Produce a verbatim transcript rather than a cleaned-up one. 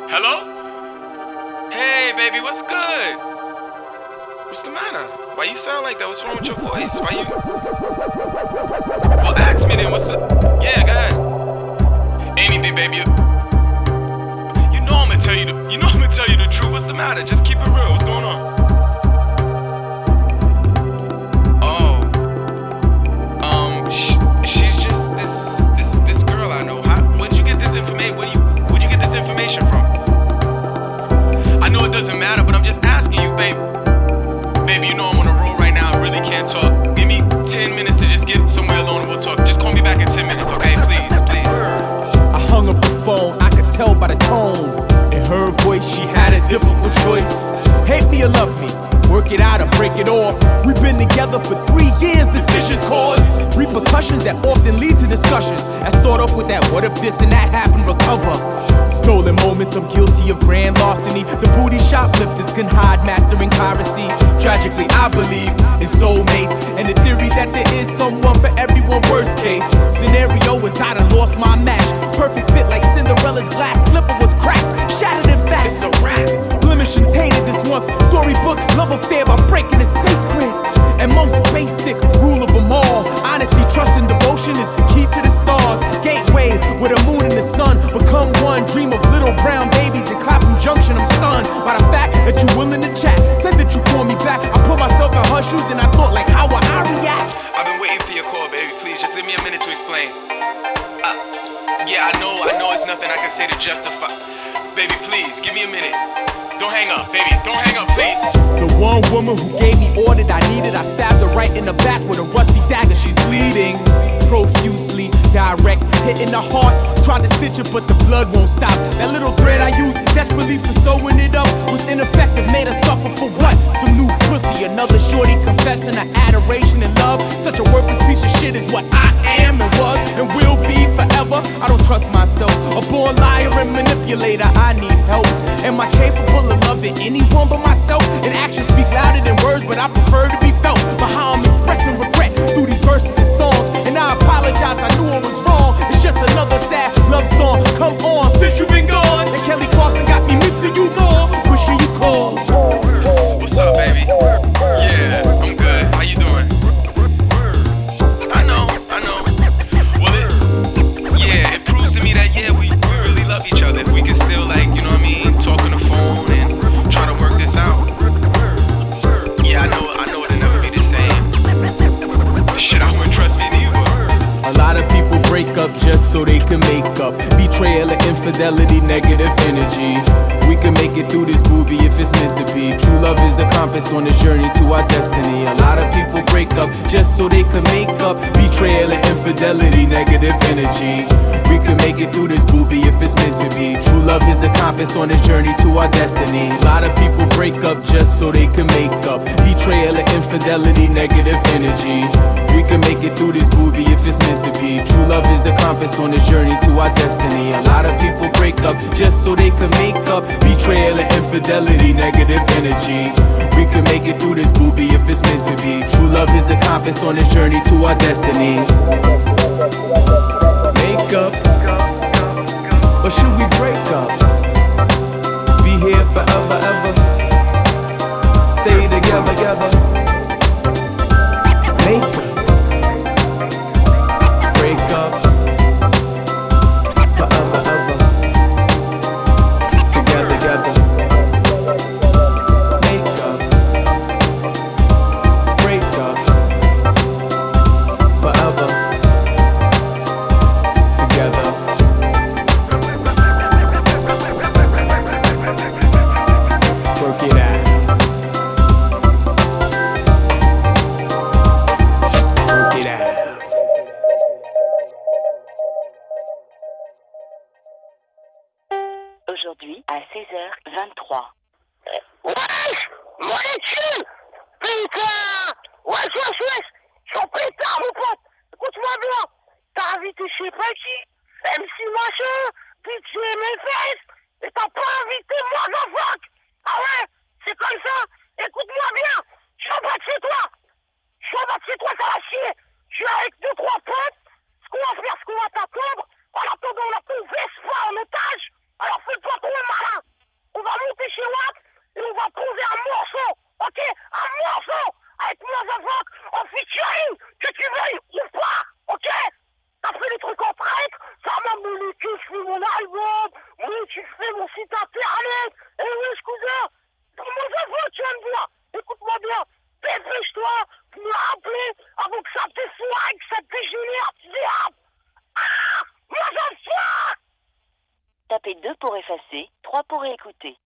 Hello? Hey, baby, what's good? What's the matter? Why you sound like that? What's wrong with your voice? Why you... Well, ask me then, what's up? Yeah, go ahead. Anything, baby. You know I'm gonna tell you the... You know I'm gonna tell you the truth. What's the matter? Just keep it real. What's going on? Oh. Um, sh- she's just this... This... This girl I know. How... Where'd you get this information? Where you... Where'd you get this information from? I know it doesn't matter, but I'm just asking you, babe. Baby, you know I'm on a roll right now. I really can't talk. Give me ten minutes to just get somewhere alone and we'll talk. Just call me back in ten minutes, okay? Please, please. I hung up the phone, I could tell by the tone. In her voice, she had a difficult choice. Hate me or love me, work it out or break it off. We've been together for three years, decisions cause repercussions that often lead to discussions. That start off with that what if this and that happened, recover. Stolen moments, I'm guilty of grand larceny. The booty shoplifters can hide mastering piracy. Tragically, I believe in soulmates and the theory that there is someone for everyone. Worst case scenario is I done lost my match. Perfect fit like Cinderella's glass slipper was cracked. Shattered in fact, it's a wrap. Blemish and tainted this once storybook love affair by breaking the sacred and most basic rule of them all. Honesty, trust, and devotion is the key to the stars. Gateway with the moon and the sun become one. Dream of little brown babies in Clapham Junction. I'm stunned by the fact that you're willing to chat. Said that you call me back. I put myself in her shoes and I thought like, how would I react? I've been waiting for your call, baby. Please, just give me a minute to explain. Uh, yeah, I know, I know it's nothing I can say to justify. Baby, please, give me a minute. Don't hang up, baby. Don't hang up, please. The one woman who gave me all that I needed, I stabbed her right in the back with a rusty dagger. She's bleeding profusely, direct, hitting the heart. Tried to stitch it, but the blood won't stop. That little thread I used desperately for sewing it up was ineffective. Made her suffer for what? Some new pussy, another shorty confessing her adoration and love. Such a worthless piece of shit is what I am and was and will be forever. I don't trust myself, a born liar and manipulator. I need help. Am I capable of loving anyone but myself? And actions speak louder than words, but I prefer to be felt. But how I'm expressing regret through these verses and songs. And I apologize, I knew I was wrong. It's just another sad love song. Come on, since you've been gone. And Kelly Clarkson got me missing you more. Wishing you called. What's up, baby? Yeah, I'm good. How you doing? I know, I know. Well, it, yeah, it proves to me that, yeah, we, we really love each other. If we can still, like, you know what I mean, talk on the phone and try to work this out. Yeah, I know, I know it'll never be the same. Shit, I wouldn't trust me neither. A lot of people break up just so they can make up. Betrayal and infidelity, negative energies. We can make it through this movie if it's meant to be. True love is the compass on this journey to our destiny. A lot of people break up just so they can make up. Betrayal and infidelity, negative energies. We can make it through this movie if it's meant to be. True love is the compass on this journey to our destiny. A lot of people break up just so they can make up. Betrayal and infidelity, negative energies. We can make it through this movie if it's meant to be. True love is the compass on this journey to our destiny. A lot of people break up just so they can make up. Betrayal and infidelity, negative energies. We can make it through this movie if it's meant to be. True love is the compass on this journey to our destinies. Make up, or should we break up? Be here forever, ever. Stay together, together. Make up. Break up. Forever, ever. Together, together. Make up. Break up. Forever. Together. Work it out. Work it out. Aujourd'hui à seize heures vingt-trois. Wesh! Mon dessus! Putain! Wesh, wesh, wesh! Je suis en pétard, mon pote! Écoute-moi bien! T'as invité je sais pas qui? M C machin! D J M F S! Et t'as pas invité moi, Jean-Franck! Ah ouais? C'est comme ça! Écoute-moi bien! Je suis en bas de chez toi! Je suis en bas de chez toi, ça va chier! Je suis avec deux, trois potes! Ce qu'on va faire, ce qu'on va t'attendre! En attendant, on a ton Vespa en otage! Alors fais-toi trop malin! tu fais mon site internet. Eh wesh cousin, dans mon info tu vas me dire. Écoute-moi bien, dépêche-toi pour me rappeler avant que ça te foire et que ça te dégénère, diable. Ah, motherfucker. Tapez deux pour effacer, trois pour réécouter.